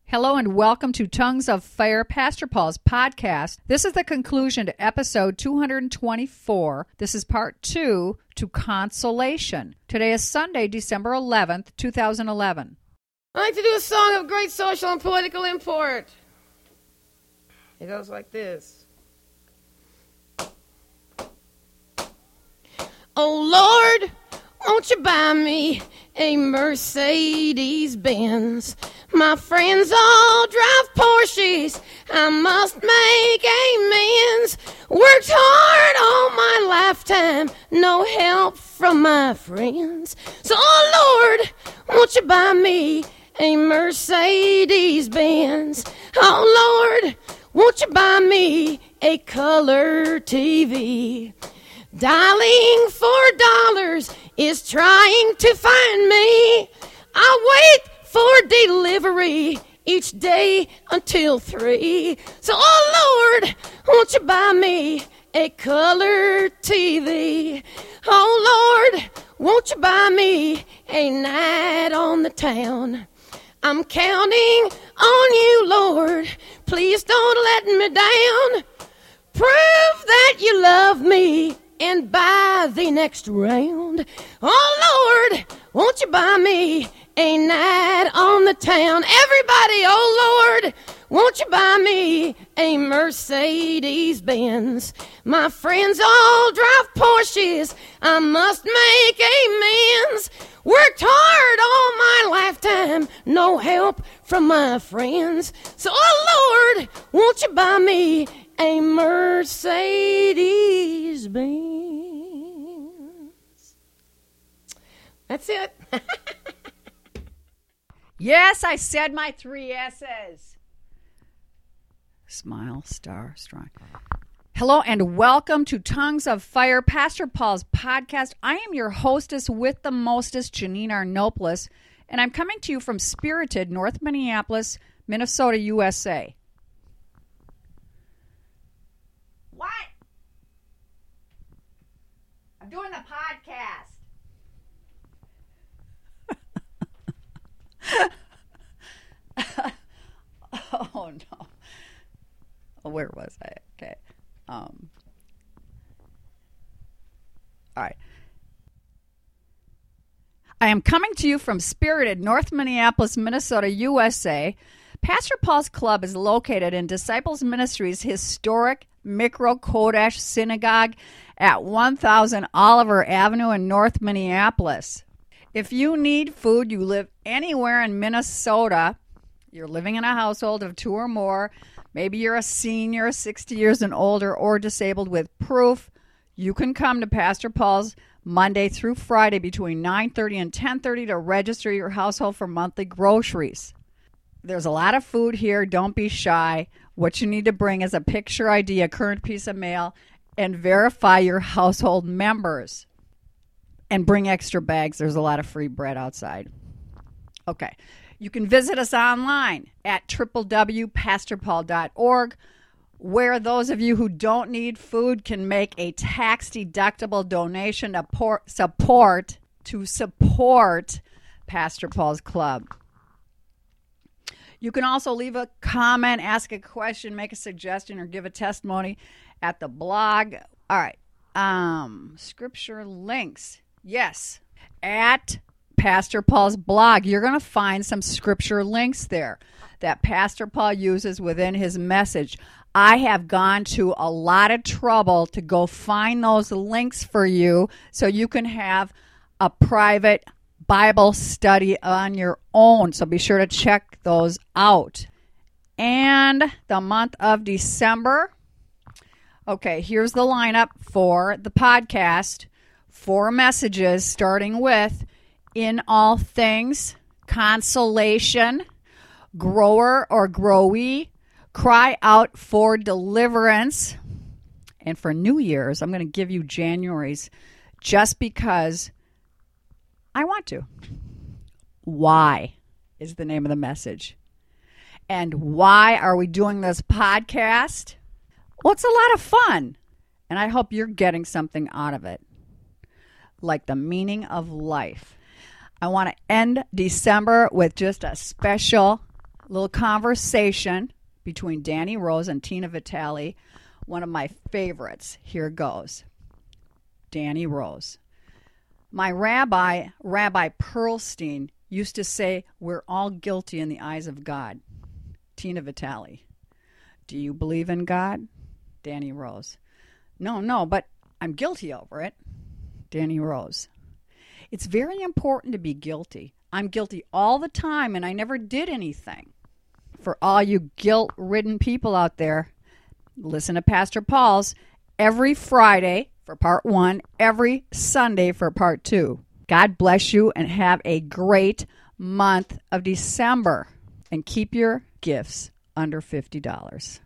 Hello and welcome to Tongues of Fire, Pastor Paul's podcast. This is the conclusion to episode 224. This is part 2 to Consolation. Today is Sunday, December 11th, 2011. I like to do a song of great social and political import. It goes like this. Oh Lord, won't you buy me a Mercedes-Benz? My friends all drive Porsches. I must make amends. Worked hard all my lifetime, no help from my friends. So, oh Lord, won't you buy me a Mercedes-Benz? Oh Lord, won't you buy me a color TV? Dialing $4 is trying to find me. I wait for delivery each day until 3. So, oh Lord, won't you buy me a color TV? Oh Lord, won't you buy me a night on the town? I'm counting on you, Lord. Please don't let me down. Prove that you love me and buy the next round. Oh Lord, won't you buy me a night on the town? Everybody, oh Lord, won't you buy me a Mercedes-Benz? My friends all drive Porsches. I must make amends. Worked hard all my lifetime, no help from my friends. So, oh Lord, won't you buy me a Mercedes-Benz? That's it. Yes, I said my 3 S's. Smile, star, strong. Hello and welcome to Tongues of Fire, Pastor Paul's podcast. I am your hostess with the mostest, Janine Arnopoulos, and I'm coming to you from Spirited, North Minneapolis, Minnesota, USA. What? I'm doing the podcast. Oh no. Oh, where was I? Okay. All right. I am coming to you from Spirited, North Minneapolis, Minnesota, USA. Pastor Paul's Club is located in Disciples Ministries' historic Mikro Kodesh Synagogue at 1000 Oliver Avenue in North Minneapolis. If you need food, you live anywhere in Minnesota, you're living in a household of 2 or more, maybe you're a senior, 60 years and older, or disabled with proof, you can come to Pastor Paul's Monday through Friday between 9:30 and 10:30 to register your household for monthly groceries. There's a lot of food here. Don't be shy. What you need to bring is a picture ID, a current piece of mail, and verify your household members. And bring extra bags. There's a lot of free bread outside. Okay. You can visit us online at www.pastorpaul.org, where those of you who don't need food can make a tax-deductible donation to support Pastor Paul's Club. You can also leave a comment, ask a question, make a suggestion, or give a testimony at the blog. All right. Scripture links. Yes. At Pastor Paul's blog, you're going to find some scripture links there that Pastor Paul uses within his message. I have gone to a lot of trouble to go find those links for you so you can have a private Bible study on your own. So be sure to check those out. And the month of December. Okay, here's the lineup for the podcast. 4 messages starting with In All Things, Consolation, Grower or Growee, Cry Out for Deliverance. And for New Year's, I'm going to give you January's just because I want to. Why is the name of the message. And why are we doing this podcast? Well, it's a lot of fun. And I hope you're getting something out of it. Like the meaning of life. I want to end December with just a special little conversation between Danny Rose and Tina Vitale. One of my favorites. Here goes. Danny Rose. My rabbi, Rabbi Pearlstein, used to say, we're all guilty in the eyes of God. Tina Vitale. Do you believe in God? Danny Rose. No, but I'm guilty over it. Danny Rose. It's very important to be guilty. I'm guilty all the time, and I never did anything. For all you guilt-ridden people out there, listen to Pastor Paul's every Friday for part 1, every Sunday for part 2. God bless you and have a great month of December. And keep your gifts under $50.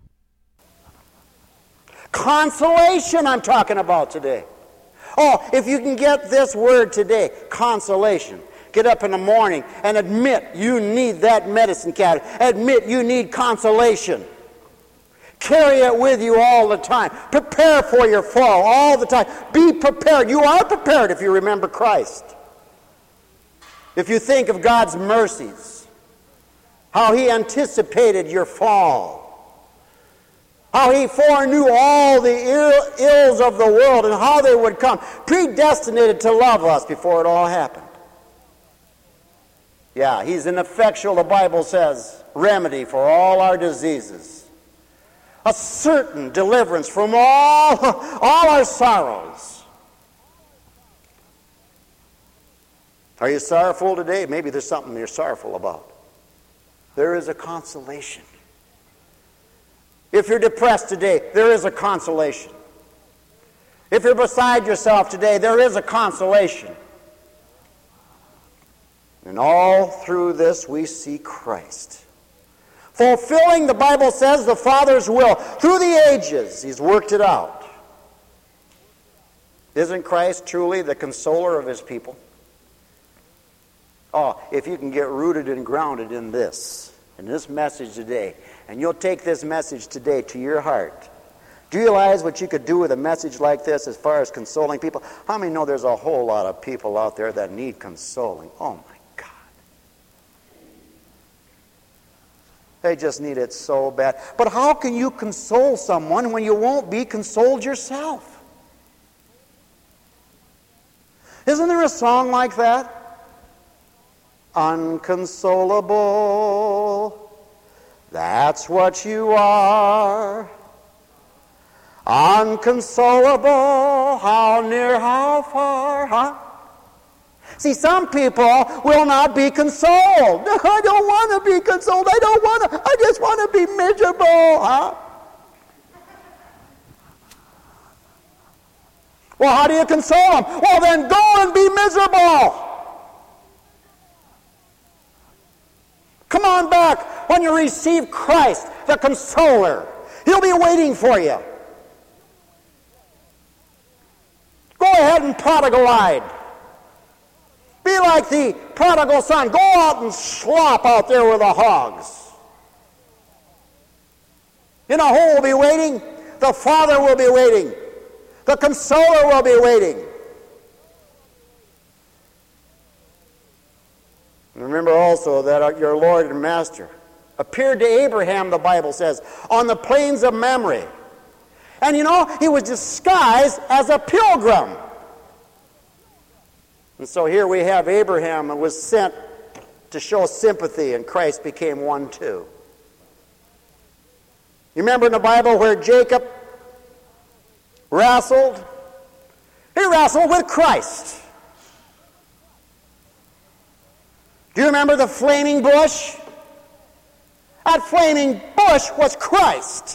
Consolation I'm talking about today. Oh, if you can get this word today, consolation. Get up in the morning and admit you need that medicine cabinet. Admit you need consolation. Carry it with you all the time. Prepare for your fall all the time. Be prepared. You are prepared if you remember Christ. If you think of God's mercies, how He anticipated your fall, how He foreknew all the ills of the world and how they would come, predestinated to love us before it all happened. Yeah, He's an effectual, the Bible says, remedy for all our diseases. A certain deliverance from all our sorrows. Are you sorrowful today? Maybe there's something you're sorrowful about. There is a consolation. If you're depressed today, there is a consolation. If you're beside yourself today, there is a consolation. And all through this we see Christ. Fulfilling, the Bible says, the Father's will. Through the ages, He's worked it out. Isn't Christ truly the consoler of His people? Oh, if you can get rooted and grounded in this message today, and you'll take this message today to your heart. Do you realize what you could do with a message like this as far as consoling people? How many know there's a whole lot of people out there that need consoling? Oh my God. They just need it so bad. But how can you console someone when you won't be consoled yourself? Isn't there a song like that? Unconsolable, that's what you are. Unconsolable, how near, how far, huh? See, some people will not be consoled. I don't want to be consoled. I just want to be miserable, huh? Well, how do you console them? Well, then go and be miserable. Come on back when you receive Christ, the consoler. He'll be waiting for you. Go ahead and prodigalize. Be like the prodigal son. Go out and slop out there with the hogs. You know who will be waiting? The Father will be waiting. The consoler will be waiting. Remember also that your Lord and Master appeared to Abraham, the Bible says, on the plains of Mamre. And you know, he was disguised as a pilgrim. And so here we have Abraham who was sent to show sympathy, and Christ became one too. You remember in the Bible where Jacob wrestled? He wrestled with Christ. Do you remember the flaming bush? That flaming bush was Christ.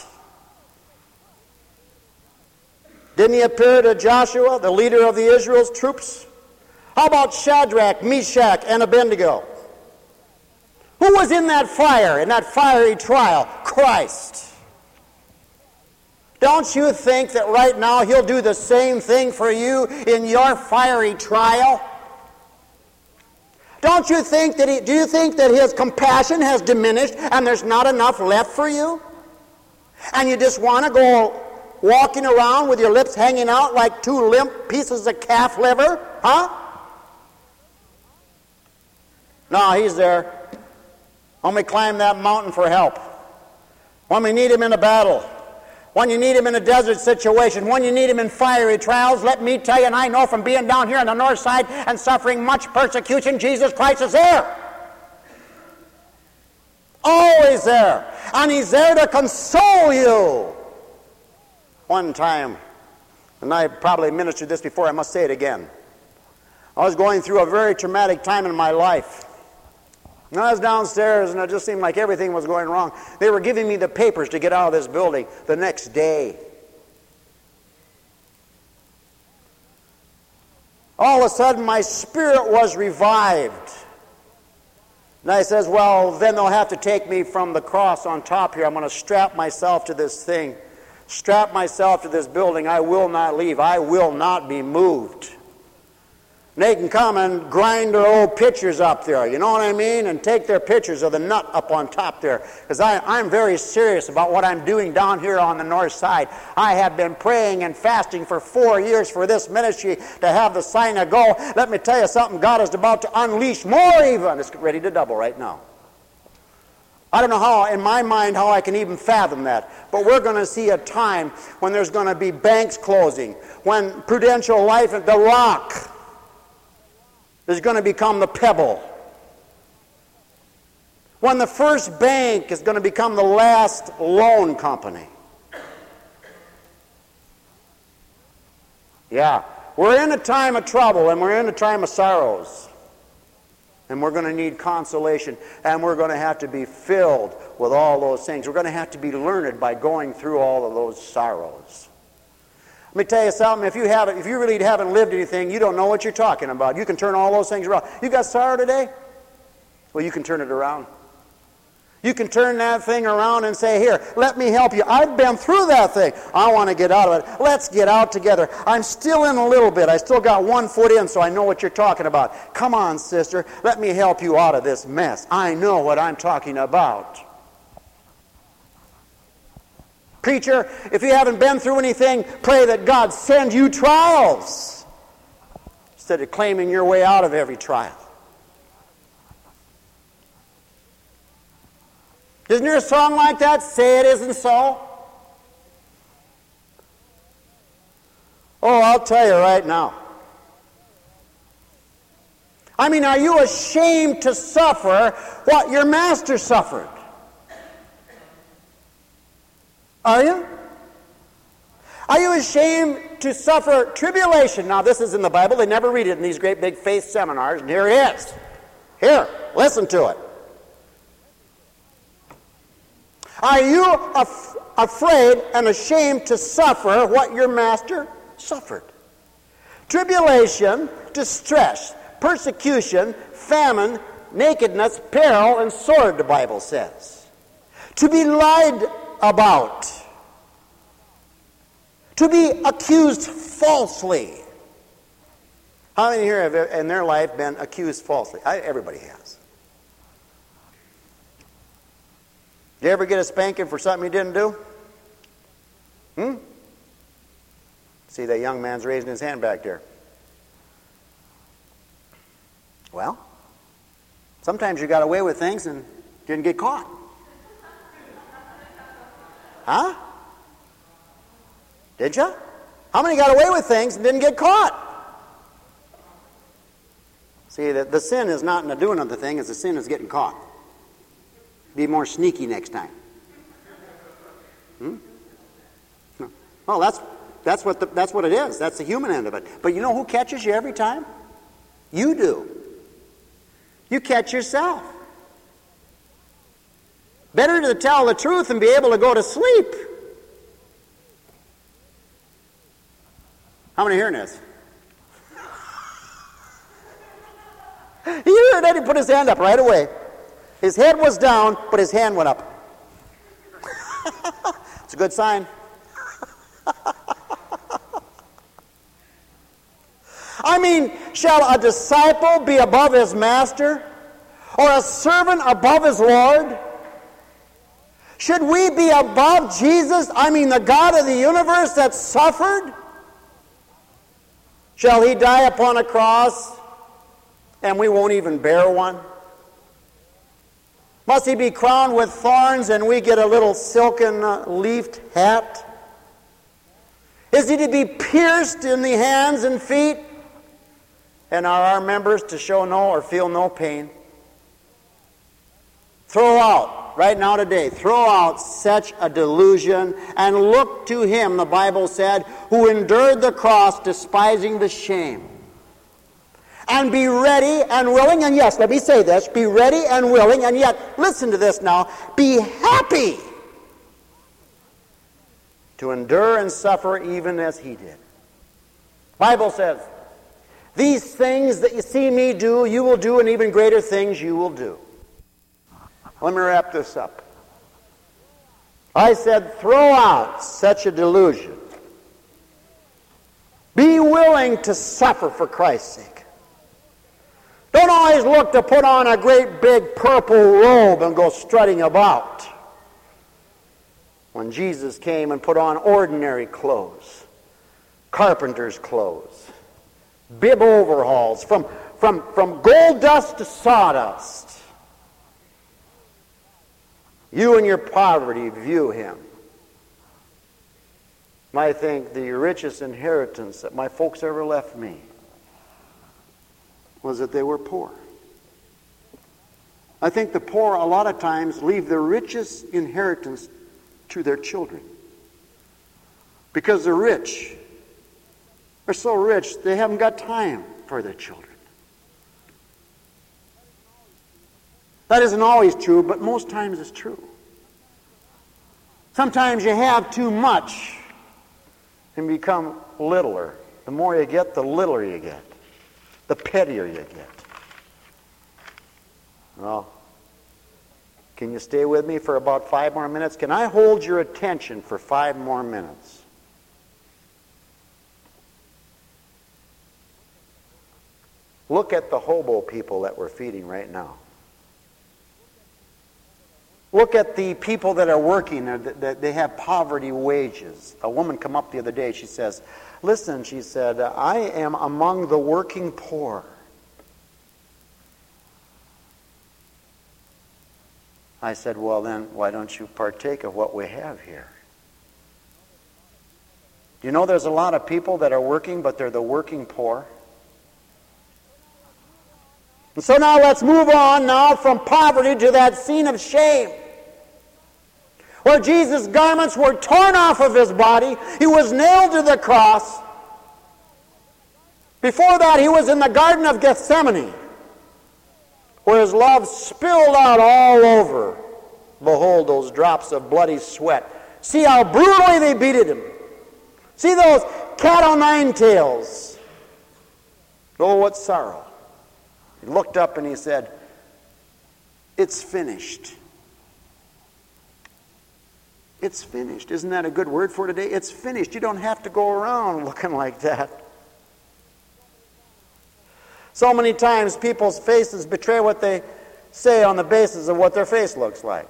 Didn't he appear to Joshua, the leader of the Israel's troops? How about Shadrach, Meshach, and Abednego? Who was in that fire, in that fiery trial? Christ. Don't you think that right now He'll do the same thing for you in your fiery trial? Do you think that His compassion has diminished and there's not enough left for you? And you just want to go walking around with your lips hanging out like two limp pieces of calf liver? Huh? No, He's there. when we climb that mountain for help, when we need him in a battle, when you need him in a desert situation, when you need him in fiery trials. Let me tell you, and I know from being down here on the north side and suffering much persecution, Jesus Christ is there. Always there. And he's there to console you. One time, and I probably ministered this before, I must say it again. I was going through a very traumatic time in my life. And I was downstairs, and it just seemed like everything was going wrong. They were giving me the papers to get out of this building the next day. All of a sudden, my spirit was revived. And I says, well, then they'll have to take me from the cross on top here. I'm going to strap myself to this thing. Strap myself to this building. I will not leave. I will not be moved. And they can come and grind their old pictures up there, you know what I mean? And take their pictures of the nut up on top there. Because I'm very serious about what I'm doing down here on the north side. I have been praying and fasting for 4 years for this ministry to have the sign of go. Let me tell you something, God is about to unleash more even. It's ready to double right now. I don't know how, in my mind, how I can even fathom that. But we're going to see a time when there's going to be banks closing, when Prudential Life at the Rock is going to become the Pebble, when the First Bank is going to become the last loan company. Yeah, we're in a time of trouble, and we're in a time of sorrows. And we're going to need consolation, and we're going to have to be filled with all those things. We're going to have to be learned by going through all of those sorrows. Let me tell you something. If you really haven't lived anything, you don't know what you're talking about. You can turn all those things around. You got sorrow today? Well, you can turn it around. You can turn that thing around and say, here, let me help you. I've been through that thing. I want to get out of it. Let's get out together. I'm still in a little bit. I still got 1 foot in, so I know what you're talking about. Come on, sister. Let me help you out of this mess. I know what I'm talking about. Preacher, if you haven't been through anything, pray that God send you trials instead of claiming your way out of every trial. Isn't there a song like that? Say it isn't so. Oh, I'll tell you right now. I mean, are you ashamed to suffer what your master suffered? Are you? Are you ashamed to suffer tribulation? Now, this is in the Bible. They never read it in these great big faith seminars, and here it is. Here, listen to it. Are you afraid and ashamed to suffer what your master suffered? Tribulation, distress, persecution, famine, nakedness, peril, and sword, the Bible says. To be lied about. To be accused falsely. How many here have in their life been accused falsely? Everybody has. Did you ever get a spanking for something you didn't do? See, that young man's raising his hand back there. Well, sometimes you got away with things and didn't get caught. Huh? Did you? How many got away with things and didn't get caught? See, the sin is not in the doing of the thing, it's the sin is getting caught. Be more sneaky next time. No. Well, that's what it is. That's the human end of it. But you know who catches you every time? You do. You catch yourself. Better to tell the truth and be able to go to sleep. How many hearing this? You heard that? He put his hand up right away. His head was down, but his hand went up. It's a good sign. I mean, shall a disciple be above his master? Or a servant above his Lord? Should we be above Jesus? I mean, the God of the universe that suffered? Shall he die upon a cross and we won't even bear one? Must he be crowned with thorns and we get a little silken leafed hat? Is he to be pierced in the hands and feet? And are our members to show no or feel no pain? Throw out, right now today, throw out such a delusion and look to him, the Bible said, who endured the cross, despising the shame. And be ready and willing, and yes, let me say this, be ready and willing, and yet, listen to this now, be happy to endure and suffer even as he did. Bible says, these things that you see me do, you will do, and even greater things you will do. Let me wrap this up. I said, throw out such a delusion. Be willing to suffer for Christ's sake. Don't always look to put on a great big purple robe and go strutting about. When Jesus came and put on ordinary clothes, carpenter's clothes, bib overhauls, from gold dust to sawdust, you in your poverty view him. I think the richest inheritance that my folks ever left me was that they were poor. I think the poor a lot of times leave the richest inheritance to their children. Because the rich are so rich, they haven't got time for their children. That isn't always true, but most times it's true. Sometimes you have too much and become littler. The more you get, the littler you get. The pettier you get. Well, can you stay with me for about 5 more minutes? Can I hold your attention for 5 more minutes? Look at the hobo people that we're feeding right now. Look at the people that are working, that they have poverty wages. A woman come up the other day, she says, listen, she said, I am among the working poor. I said, well then, why don't you partake of what we have here? Do you know there's a lot of people that are working, but they're the working poor? And so now let's move on now from poverty to that scene of shame, where Jesus' garments were torn off of his body. He was nailed to the cross. Before that, he was in the Garden of Gethsemane, where his love spilled out all over. Behold, those drops of bloody sweat. See how brutally they beated him. See those cat-o'-nine-tails. Oh, what sorrow. He looked up and he said, it's finished. It's finished. Isn't that a good word for today? It's finished. You don't have to go around looking like that. So many times people's faces betray what they say on the basis of what their face looks like.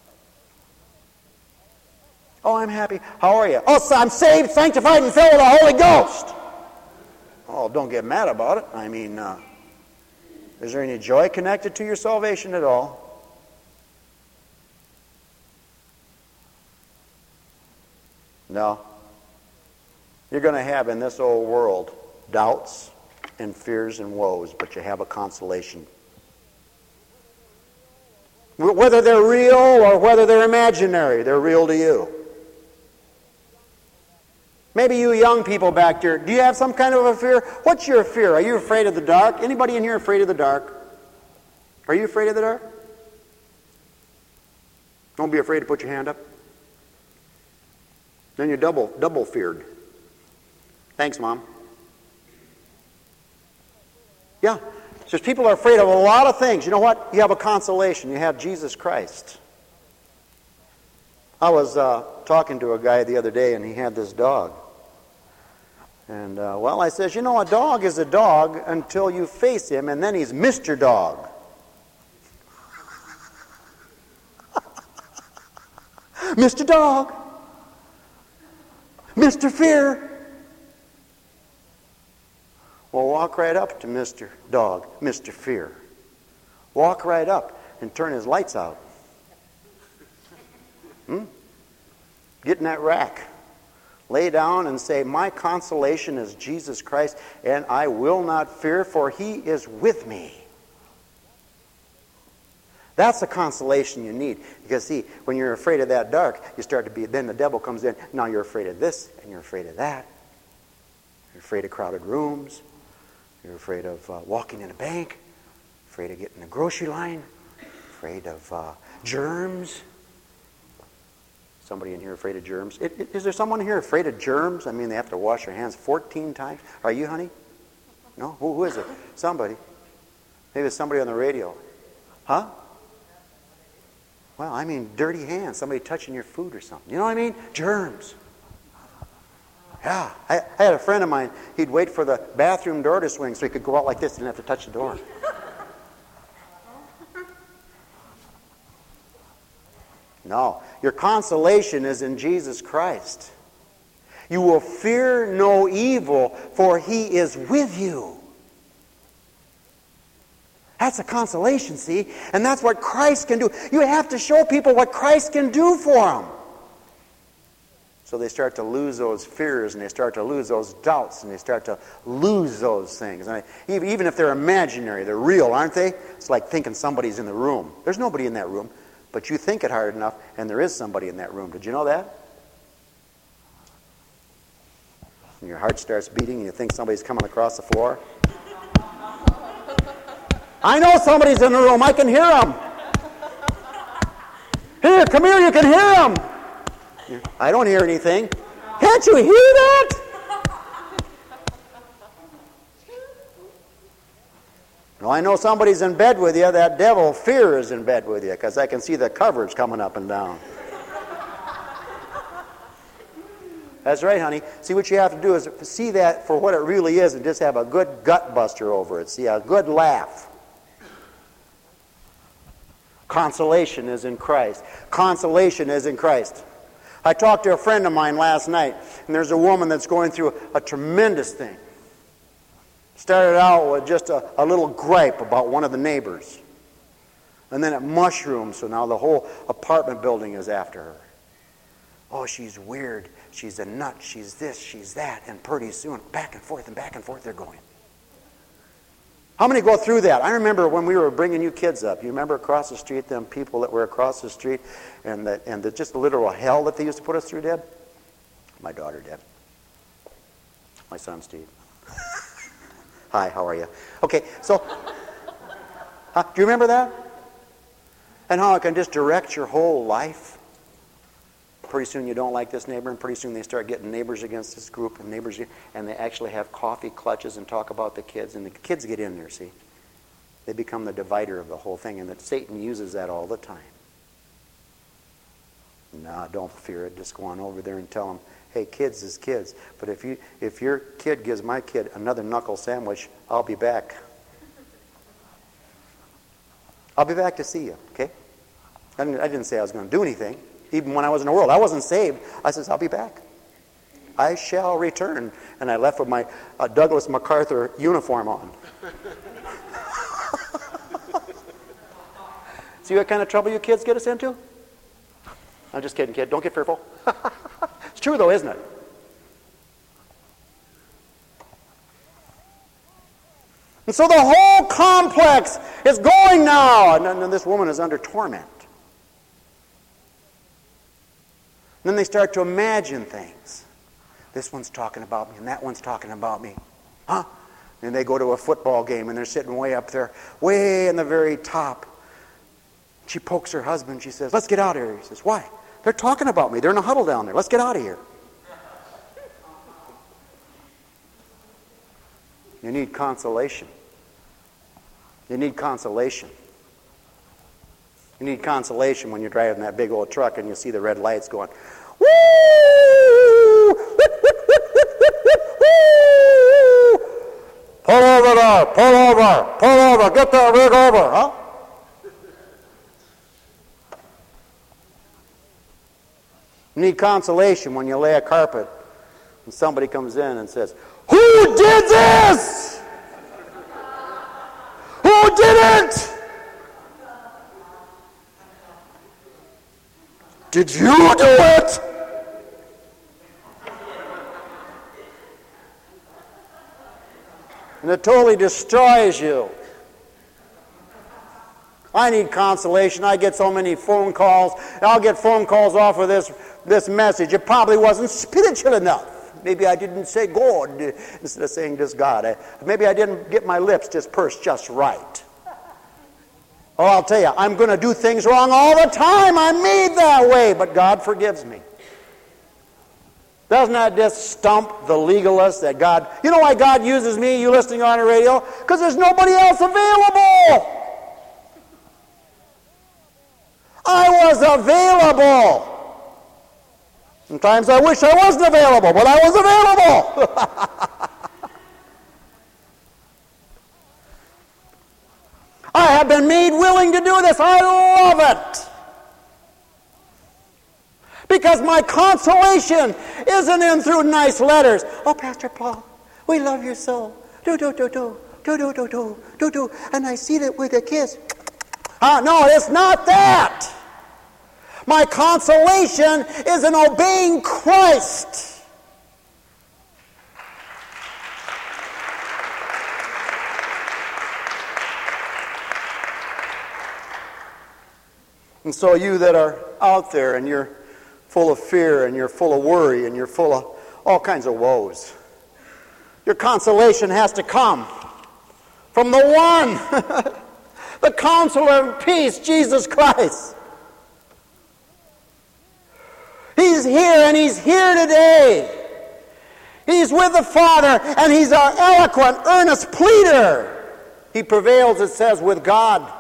Oh, I'm happy. How are you? Oh, I'm saved, sanctified, and filled with the Holy Ghost. Oh, don't get mad about it. I mean, is there any joy connected to your salvation at all? No. You're going to have in this old world doubts and fears and woes, but you have a consolation. Whether they're real or whether they're imaginary, they're real to you. Maybe you young people back there, do you have some kind of a fear? What's your fear? Are you afraid of the dark? Anybody in here afraid of the dark? Are you afraid of the dark? Don't be afraid to put your hand up. Then you're double feared. Thanks, Mom. Yeah, just people are afraid of a lot of things. You know what? You have a consolation. You have Jesus Christ. I was talking to a guy the other day, and he had this dog. And, well, I says, you know, a dog is a dog until you face him, and then he's Mr. Dog. Mr. Dog. Mr. Fear. Well, walk right up to Mr. Dog, Mr. Fear. Walk right up. and turn his lights out. Get in that rack. Lay down and say, my consolation is Jesus Christ, and I will not fear, for he is with me. That's the consolation you need. Because see, when you're afraid of that dark, you start to be, then the devil comes in. Now you're afraid of this, and you're afraid of that. You're afraid of crowded rooms. You're afraid of walking in a bank. Afraid of getting in the grocery line. Afraid of germs. Somebody in here afraid of germs? Is there someone here afraid of germs? I mean, they have to wash their hands 14 times. Are you, honey? No? Who is it? Somebody. Maybe it's somebody on the radio. Huh? Well, I mean, dirty hands. Somebody touching your food or something. You know what I mean? Germs. Yeah. I had a friend of mine. He'd wait for the bathroom door to swing so he could go out like this and didn't have to touch the door. No. Your consolation is in Jesus Christ. You will fear no evil, for he is with you. That's a consolation, see? And that's what Christ can do. You have to show people what Christ can do for them. So they start to lose those fears, and they start to lose those doubts, and they start to lose those things. And even if they're imaginary, they're real, aren't they? It's like thinking somebody's in the room. There's nobody in that room. But you think it hard enough, and there is somebody in that room. Did you know that? And your heart starts beating, and you think somebody's coming across the floor. I know somebody's in the room. I can hear them. Here, come here, you can hear them. I don't hear anything. Can't you hear that? No, I know somebody's in bed with you. That devil fear is in bed with you because I can see the covers coming up and down. That's right, honey. See, what you have to do is see that for what it really is and just have a good gut buster over it. See, a good laugh. Consolation is in Christ. Consolation is in Christ. I talked to a friend of mine last night, and there's a woman that's going through a tremendous thing. Started out with just a little gripe about one of the neighbors. And then it mushroomed, so now the whole apartment building is after her. Oh, she's weird. She's a nut. She's this, she's that. And pretty soon, back and forth they're going. How many go through that? I remember when we were bringing you kids up. You remember across the street, them people that were across the street, and the just the literal hell that they used to put us through, Deb? My daughter, Deb. My son, Steve. Hi, how are you? Okay, so, do you remember that? And how it can just direct your whole life? Pretty soon you don't like this neighbor, and pretty soon they start getting neighbors against this group, and neighbors, and they actually have coffee clutches and talk about the kids, and the kids get in there, see? They become the divider of the whole thing, and that Satan uses that all the time. Nah, don't fear it. Just go on over there and tell them, hey, kids is kids. But if your kid gives my kid another knuckle sandwich, I'll be back. I'll be back to see you, okay? I didn't say I was going to do anything. Even when I was in the world, I wasn't saved. I says, I'll be back. I shall return. And I left with my Douglas MacArthur uniform on. See what kind of trouble you kids get us into? I'm just kidding, kid. Don't get fearful. It's true, though, isn't it? And so the whole complex is going now. And then this woman is under torment. And then they start to imagine things. This one's talking about me, and that one's talking about me. Huh? And they go to a football game, and they're sitting way up there, way in the very top. She pokes her husband. She says, let's get out of here. He says, why? They're talking about me. They're in a huddle down there. Let's get out of here. You need consolation. You need consolation. You need consolation when you're driving that big old truck and you see the red lights going, woo! Pull over there, pull over, get that rig over, huh? You need consolation when you lay a carpet and somebody comes in and says, who did this? Who didn't? Did you do it? And it totally destroys you. I need consolation. I get so many phone calls. I'll get phone calls off of this message. It probably wasn't spiritual enough. Maybe I didn't say God instead of saying just God. Maybe I didn't get my lips just pursed just right. Oh, I'll tell you, I'm going to do things wrong all the time. I'm made that way, but God forgives me. Doesn't that just stump the legalist that God... You know why God uses me, you listening on the radio? Because there's nobody else available. I was available. Sometimes I wish I wasn't available, but I was available. I have been made willing to do this. I love it. Because my consolation isn't in through nice letters. Oh, Pastor Paul, we love you so. Do. And I see that with a kiss. No, it's not that. My consolation is in obeying Christ. And so you that are out there and you're full of fear and you're full of worry and you're full of all kinds of woes, your consolation has to come from the one, the Counselor of Peace, Jesus Christ. He's here, and He's here today. He's with the Father, and He's our eloquent, earnest pleader. He prevails, it says, with God.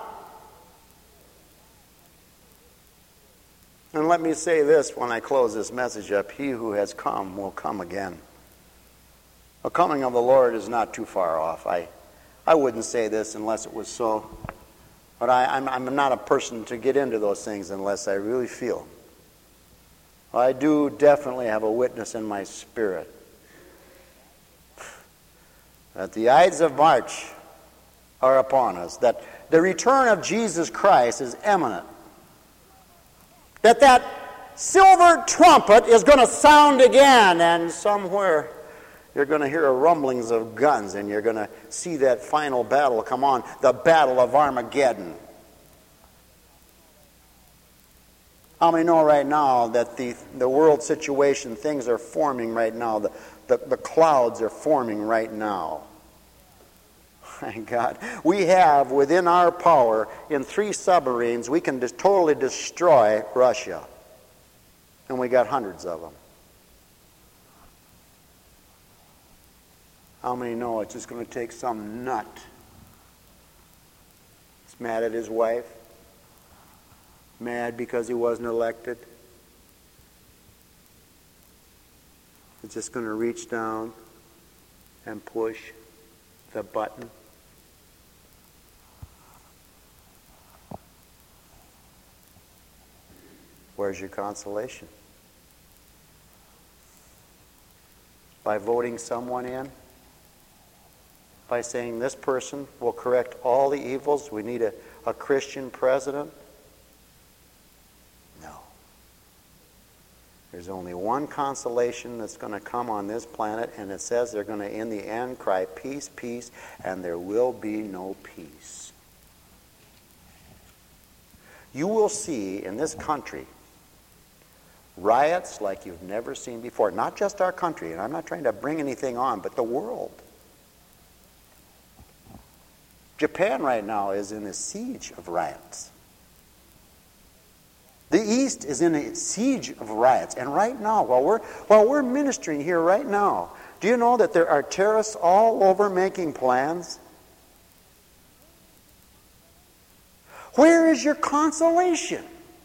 And let me say this when I close this message up. He who has come will come again. The coming of the Lord is not too far off. I wouldn't say this unless it was so. But I'm not a person to get into those things unless I really feel. I do definitely have a witness in my spirit that the Ides of March are upon us, that the return of Jesus Christ is imminent, that silver trumpet is going to sound again, and somewhere you're going to hear rumblings of guns, and you're going to see that final battle come on, the Battle of Armageddon. How many know right now that the world situation, things are forming right now, the clouds are forming right now? Thank God. We have within our power, in 3 submarines, we can totally destroy Russia. And we got hundreds of them. How many know it's just going to take some nut that's mad at his wife, mad because he wasn't elected? It's just going to reach down and push the button. Where's your consolation? By voting someone in? By saying this person will correct all the evils? We need a Christian president? No. There's only one consolation that's going to come on this planet, and it says they're going to, in the end, cry, peace, peace, and there will be no peace. You will see in this country riots like you've never seen before. Not just our country, and I'm not trying to bring anything on, but the world. Japan right now is in a siege of riots. The East is in a siege of riots. And right now, while we're ministering here right now, do you know that there are terrorists all over making plans? Where is your consolation?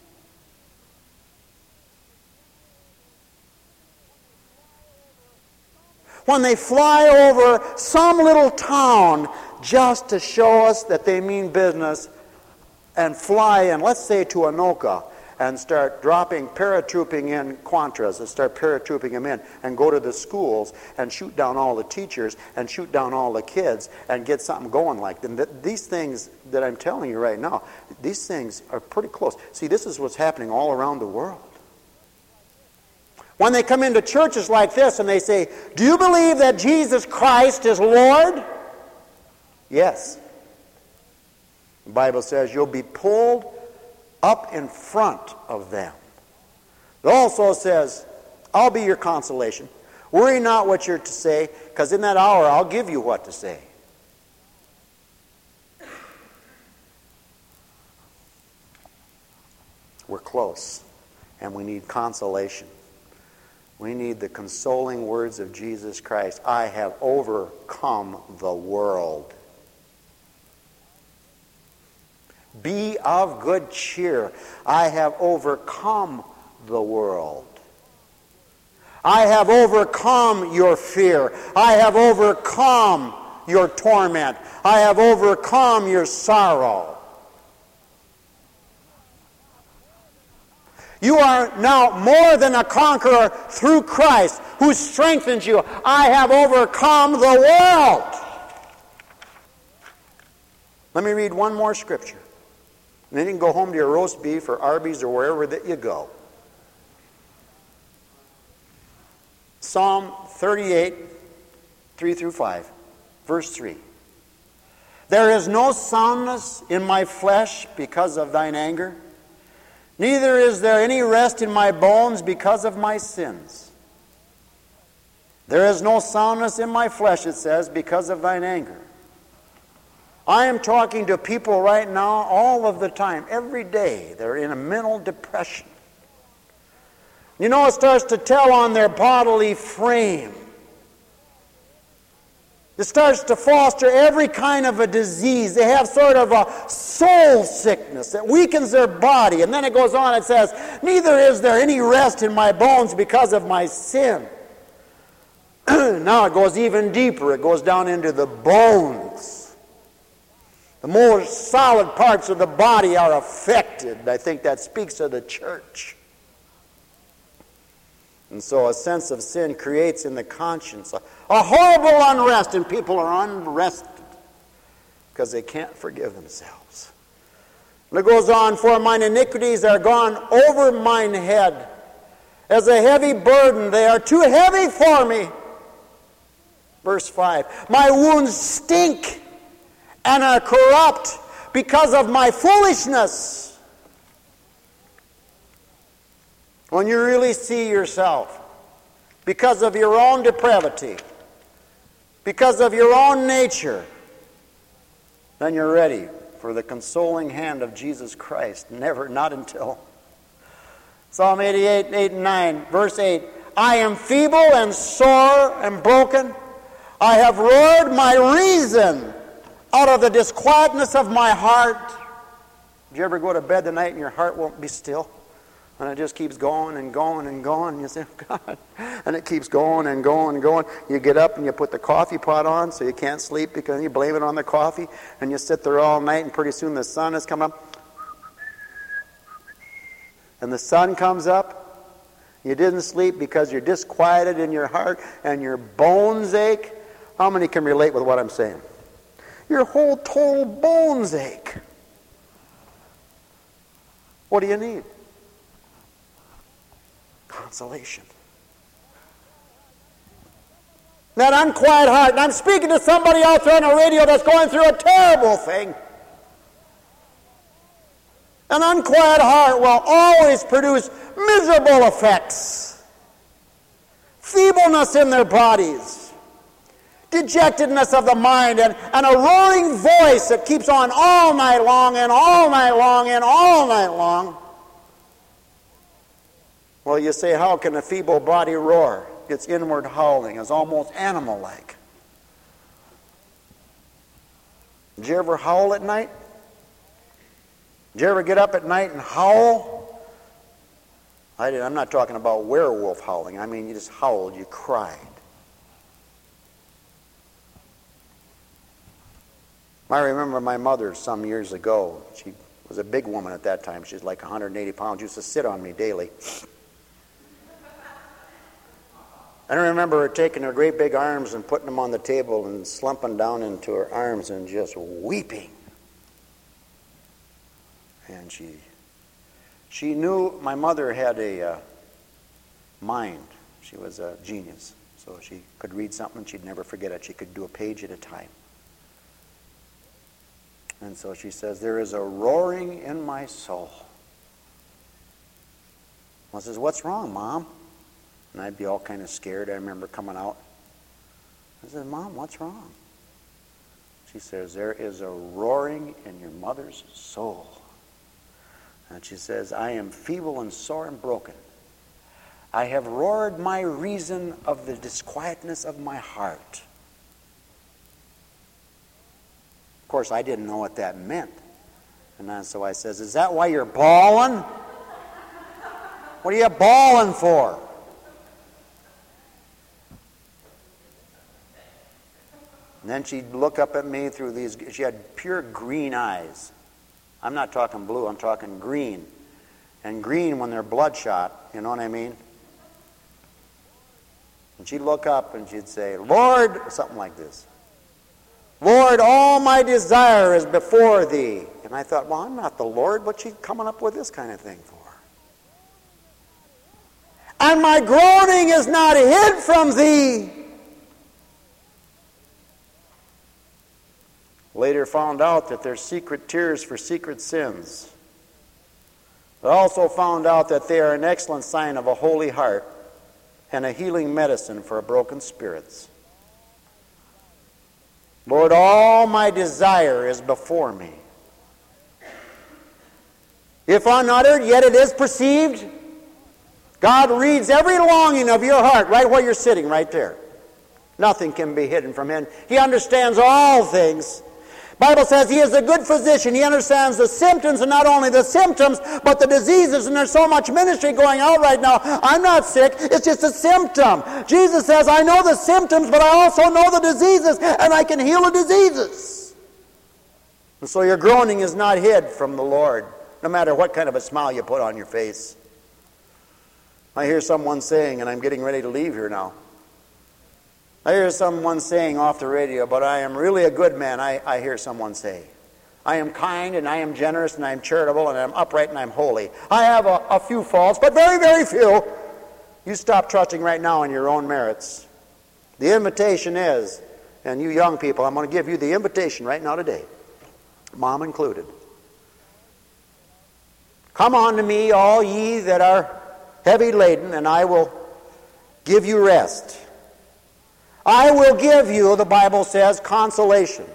When they fly over some little town just to show us that they mean business and fly in, let's say to Anoka, and start paratrooping in Contras and start paratrooping them in and go to the schools and shoot down all the teachers and shoot down all the kids and get something going like them. These things that I'm telling you right now, these things are pretty close. See, this is what's happening all around the world. When they come into churches like this and they say, do you believe that Jesus Christ is Lord? Yes. The Bible says you'll be pulled up in front of them. It also says, I'll be your consolation. Worry not what you're to say, because in that hour I'll give you what to say. We're close, and we need consolation. We need the consoling words of Jesus Christ. I have overcome the world. Be of good cheer. I have overcome the world. I have overcome your fear. I have overcome your torment. I have overcome your sorrow. You are now more than a conqueror through Christ, who strengthens you. I have overcome the world. Let me read one more scripture. And then you can go home to your roast beef or Arby's or wherever that you go. Psalm 38, 3 through 5, verse 3. There is no soundness in my flesh because of thine anger, neither is there any rest in my bones because of my sins. There is no soundness in my flesh, it says, because of thine anger. I am talking to people right now all of the time, every day. They're in a mental depression. You know, it starts to tell on their bodily frame. It starts to foster every kind of a disease. They have sort of a soul sickness that weakens their body. And then it goes on, it says, neither is there any rest in my bones because of my sin. Now it goes even deeper. It goes down into the bones. The more solid parts of the body are affected. I think that speaks of the church. And so a sense of sin creates in the conscience a horrible unrest, and people are unrested because they can't forgive themselves. And it goes on, for mine iniquities are gone over mine head. As a heavy burden, they are too heavy for me. Verse 5, my wounds stink and are corrupt because of my foolishness. When you really see yourself, because of your own depravity, because of your own nature, then you're ready for the consoling hand of Jesus Christ. Not until. Psalm 88, 8 and 9, verse 8, I am feeble and sore and broken. I have roared my reason out of the disquietness of my heart. Did you ever go to bed tonight and your heart won't be still? And it just keeps going and going and going. And you say, oh, God. And it keeps going and going and going. You get up and you put the coffee pot on so you can't sleep because you blame it on the coffee. And you sit there all night and pretty soon the sun has come up. And the sun comes up. You didn't sleep because you're disquieted in your heart and your bones ache. How many can relate with what I'm saying? Your whole total bones ache. What do you need? Consolation. That unquiet heart, and I'm speaking to somebody out there on the radio that's going through a terrible thing. An unquiet heart will always produce miserable effects. Feebleness in their bodies. Dejectedness of the mind, and a roaring voice that keeps on all night long and all night long and all night long. Well, you say, how can a feeble body roar? Its inward howling is almost animal-like. Did you ever howl at night? Did you ever get up at night and howl? I did. I'm not talking about werewolf howling. I mean, you just howled, you cried. I remember my mother some years ago. She was a big woman at that time. She was like 180 pounds. She used to sit on me daily. I remember her taking her great big arms and putting them on the table and slumping down into her arms and just weeping. And she knew my mother had mind. She was a genius. So she could read something and she'd never forget it. She could do a page at a time. And so she says, there is a roaring in my soul. I says, what's wrong, Mom? And I'd be all kind of scared. I remember coming out. I said, Mom, what's wrong? She says, there is a roaring in your mother's soul. And she says, I am feeble and sore and broken. I have roared my reason of the disquietness of my heart. Of course, I didn't know what that meant. And so I says, is that why you're bawling? What are you bawling for? And then she'd look up at me through these, she had pure green eyes. I'm not talking blue, I'm talking green. And green when they're bloodshot, you know what I mean? And she'd look up and she'd say, Lord, something like this. Lord, all my desire is before thee. And I thought, well, I'm not the Lord. What's she coming up with this kind of thing for? And my groaning is not hid from thee. Later found out that they're secret tears for secret sins. But also found out that they are an excellent sign of a holy heart and a healing medicine for broken spirits. Lord, all my desire is before me. If unuttered, yet it is perceived. God reads every longing of your heart right where you're sitting, right there. Nothing can be hidden from Him. He understands all things. Bible says He is a good physician. He understands the symptoms, and not only the symptoms, but the diseases. And there's so much ministry going out right now. I'm not sick. It's just a symptom. Jesus says, I know the symptoms, but I also know the diseases, and I can heal the diseases. And so your groaning is not hid from the Lord, no matter what kind of a smile you put on your face. I hear someone saying, and I'm getting ready to leave here now, I hear someone saying off the radio, but I am really a good man, I hear someone say. I am kind and I am generous and I am charitable and I am upright and I am holy. I have a few faults, but very, very few. You stop trusting right now in your own merits. The invitation is, and you young people, I'm going to give you the invitation right now today, Mom included. Come on to me, all ye that are heavy laden, and I will give you rest. I will give you, the Bible says, consolation.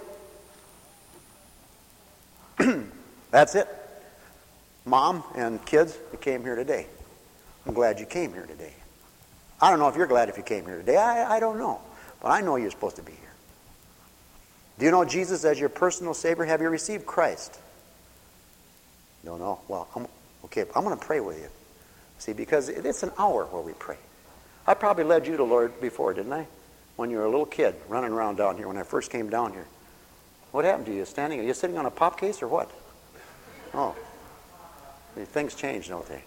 That's it. Mom and kids, you came here today. I'm glad you came here today. I don't know if you're glad if you came here today. I don't know. But I know you're supposed to be here. Do you know Jesus as your personal Savior? Have you received Christ? No. Well, I'm going to pray with you. See, because it's an hour where we pray. I probably led you to Lord before, didn't I? When you were a little kid running around down here when I first came down here. What happened to you? Are you sitting on a pop case or what? Oh. Things change, don't they?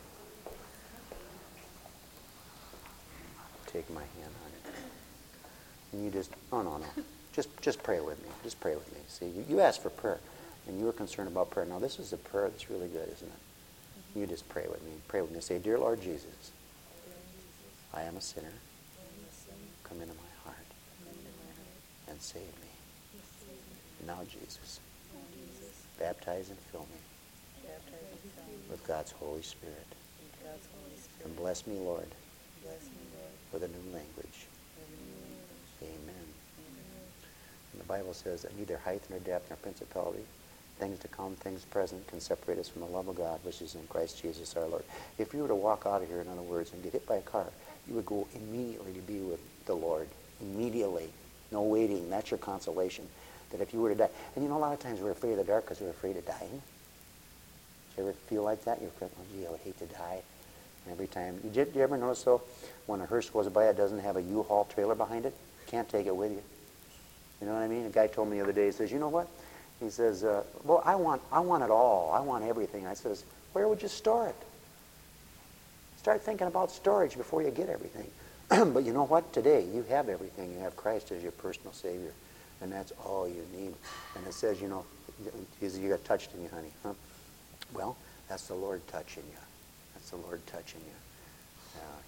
Take my hand on it. And you just, no. Just pray with me. Just pray with me. See, you asked for prayer, and you were concerned about prayer. Now, this is a prayer that's really good, isn't it? You just pray with me. Pray with me. Say, Dear Lord Jesus, I am a sinner. Come into my heart and save me. Now, Jesus, baptize and fill me with God's Holy Spirit. And bless me, Lord, with a new language. Amen. And the Bible says that neither height nor depth nor principality, things to come, things present, can separate us from the love of God, which is in Christ Jesus our Lord. If you were to walk out of here, in other words, and get hit by a car, you would go immediately to be with the Lord. Immediately. No waiting. That's your consolation. That if you were to die. And you know, a lot of times we're afraid of the dark because we're afraid of dying. Do you ever feel like that? You're afraid, oh, gee, I would hate to die. And every time. Do you ever notice, though, when a hearse goes by, it doesn't have a U-Haul trailer behind it? You can't take it with you. You know what I mean? A guy told me the other day, he says, you know what? He says, well, I want it all. I want everything. I says, where would you store it? Start thinking about storage before you get everything. But you know what? Today, you have everything. You have Christ as your personal Savior. And that's all you need. And it says, you know, you got touched in you, honey. Huh? Well, that's the Lord touching you. That's the Lord touching you. Yeah.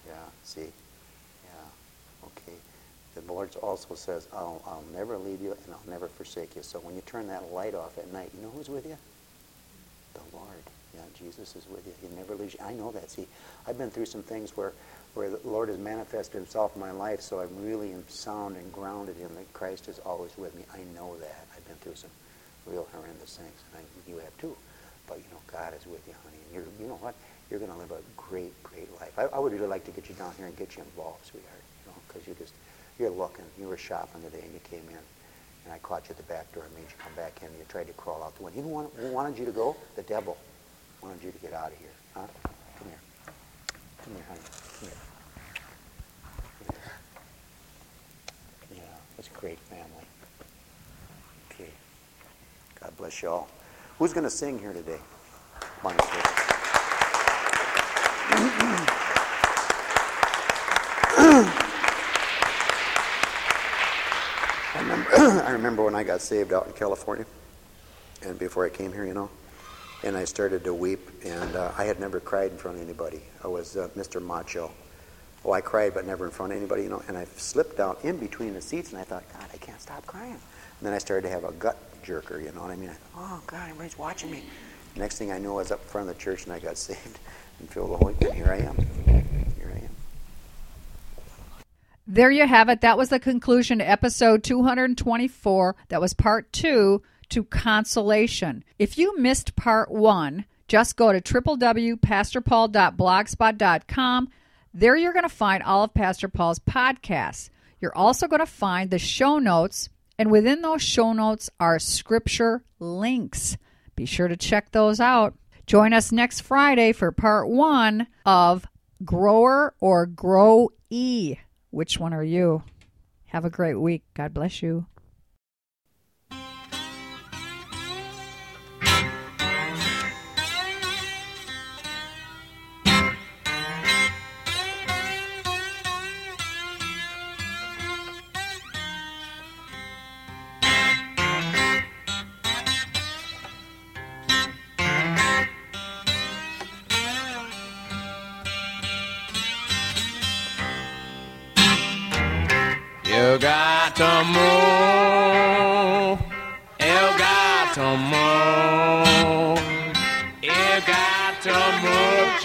See? Yeah. Okay. The Lord also says, I'll never leave you and I'll never forsake you. So when you turn that light off at night, you know who's with you? The Lord. Yeah, Jesus is with you. He never leaves you. I know that. See, I've been through some things where the Lord has manifested himself in my life, so I'm really sound and grounded in that Christ is always with me. I know that. I've been through some real horrendous things, and you have too. But, God is with you, honey. And you know what? You're going to live a great, great life. I would really like to get you down here and get you involved, sweetheart, because you're looking. You were shopping today, and you came in, and I caught you at the back door and made you come back in, and you tried to crawl out the window. You know who wanted you to go? The devil wanted you to get out of here. Huh? Come here. Come here, honey. Come here. Come here. Yeah, it's a great family. Okay. God bless you all. Who's going to sing here today? I remember when I got saved out in California, and before I came here, and I started to weep, and I had never cried in front of anybody. I was Mr. Macho. Oh, I cried, but never in front of anybody, and I slipped down in between the seats, and I thought, God, I can't stop crying. And then I started to have a gut jerker, you know what I mean? I thought, oh, God, everybody's watching me. Next thing I knew, I was up in front of the church, and I got saved and filled the Holy Spirit. Here I am. Here I am. There you have it. That was the conclusion to episode 224. That was part 2 to consolation. If you missed part 1, just go to www.pastorpaul.blogspot.com. There you're going to find all of Pastor Paul's podcasts. You're also going to find the show notes, and within those show notes are scripture links. Be sure to check those out. Join us next Friday for part 1 of Grower or Grow-E. Which one are you? Have a great week. God bless you. You got to move. You got to move. You got to move,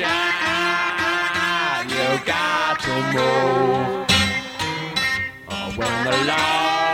child. You got to move. Oh, when the Lord